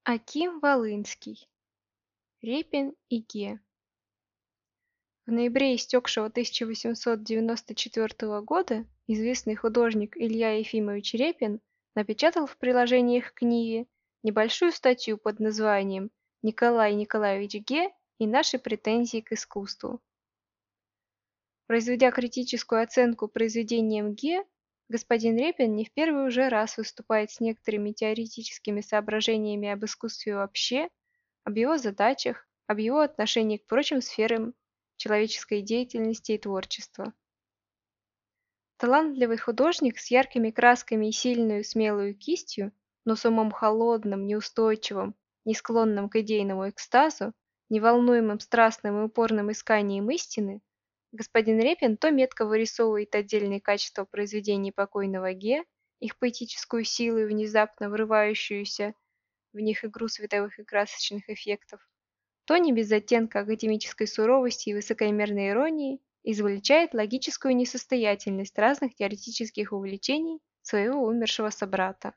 Аким Волынский. Репин и Ге. В ноябре истекшего 1894 года известный художник Илья Ефимович Репин напечатал в приложении к книге небольшую статью под названием «Николай Николаевич Ге и наши претензии к искусству». Произведя критическую оценку произведениям Ге, господин Репин не в первый уже раз выступает с некоторыми теоретическими соображениями об искусстве вообще, об его задачах, об его отношении к прочим сферам человеческой деятельности и творчества. Талантливый художник с яркими красками и сильную смелую кистью, но с умом холодным, неустойчивым, не склонным к идейному экстазу, неволнуемым страстным и упорным исканием истины, господин Репин то метко вырисовывает отдельные качества произведений покойного Ге, их поэтическую силу и внезапно врывающуюся в них игру световых и красочных эффектов, то не без оттенка академической суровости и высокомерной иронии извлечает логическую несостоятельность разных теоретических увлечений своего умершего собрата.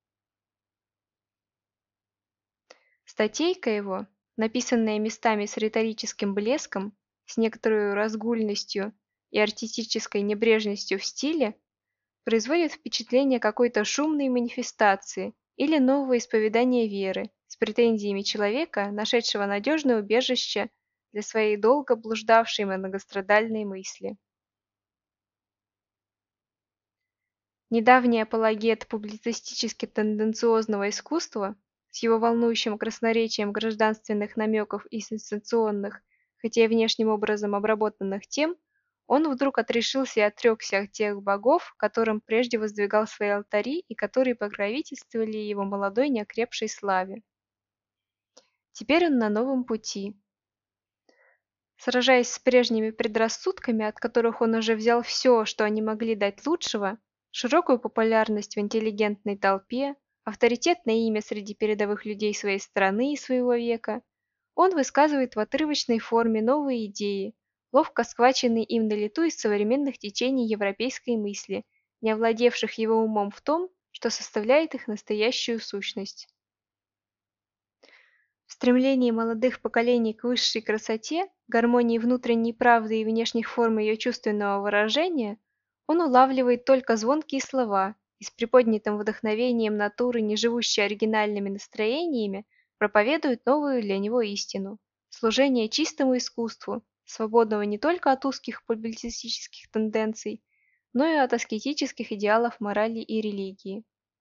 Статейка его, написанная местами с риторическим блеском, с некоторой разгульностью и артистической небрежностью в стиле, производит впечатление какой-то шумной манифестации или нового исповедания веры с претензиями человека, нашедшего надежное убежище для своей долго блуждавшей многострадальной мысли. Недавний апологет публицистически-тенденциозного искусства с его волнующим красноречием гражданственных намеков и сенсационных, хотя и внешним образом обработанных тем, он вдруг отрешился и отрекся от тех богов, которым прежде воздвигал свои алтари и которые покровительствовали его молодой неокрепшей славе. Теперь он на новом пути. Сражаясь с прежними предрассудками, от которых он уже взял все, что они могли дать лучшего, широкую популярность в интеллигентной толпе, авторитетное имя среди передовых людей своей страны и своего века, он высказывает в отрывочной форме новые идеи, ловко схваченные им на лету из современных течений европейской мысли, не овладевших его умом в том, что составляет их настоящую сущность. В стремлении молодых поколений к высшей красоте, гармонии внутренней правды и внешних форм ее чувственного выражения, он улавливает только звонкие слова и с приподнятым вдохновением натуры, не живущей оригинальными настроениями, проповедует новую для него истину – служение чистому искусству, свободного не только от узких публицистических тенденций, но и от аскетических идеалов морали и религии.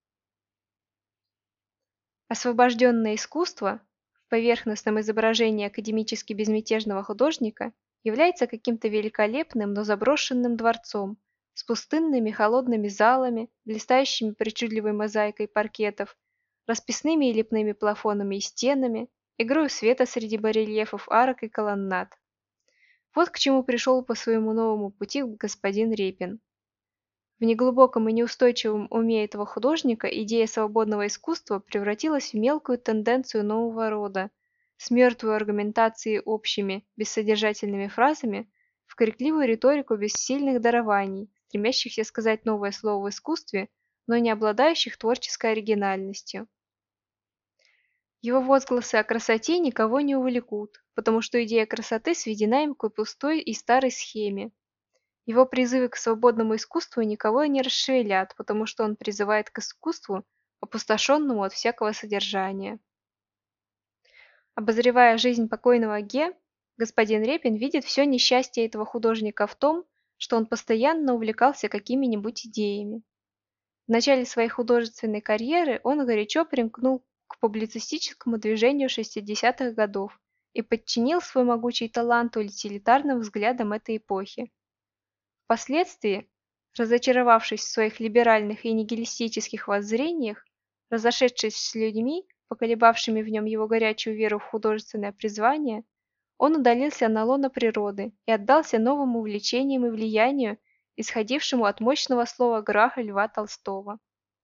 Освобожденное искусство в поверхностном изображении академически безмятежного художника является каким-то великолепным, но заброшенным дворцом с пустынными холодными залами, блистающими причудливой мозаикой паркетов, расписными и лепными плафонами и стенами, игрой света среди барельефов арок и колоннад. Вот к чему пришел по своему новому пути господин Репин. В неглубоком и неустойчивом уме этого художника идея свободного искусства превратилась в мелкую тенденцию нового рода, с мертвой аргументацией общими, бессодержательными фразами, в крикливую риторику без сильных дарований, стремящихся сказать новое слово в искусстве, но не обладающих творческой оригинальностью. Его возгласы о красоте никого не увлекут, потому что идея красоты сведена им к пустой и старой схеме. Его призывы к свободному искусству никого не расшевелят, потому что он призывает к искусству, опустошенному от всякого содержания. Обозревая жизнь покойного Ге, господин Репин видит все несчастье этого художника в том, что он постоянно увлекался какими-нибудь идеями. В начале своей художественной карьеры он горячо примкнул к публицистическому движению 60-х годов и подчинил свой могучий талант утилитарным взглядам этой эпохи. Впоследствии, разочаровавшись в своих либеральных и нигилистических воззрениях, разошедшись с людьми, поколебавшими в нем его горячую веру в художественное призвание, он удалился на лоно природы и отдался новым увлечениям и влиянию, исходившему от мощного слова Граха Льва Толстого.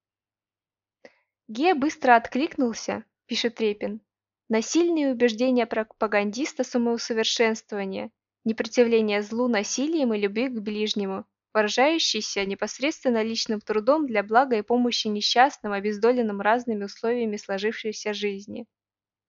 Ге быстро откликнулся, пишет Репин, на сильные убеждения пропагандиста самоусовершенствования, непротивления злу насилием и любви к ближнему, выражающийся непосредственно личным трудом для блага и помощи несчастным, обездоленным разными условиями сложившейся жизни.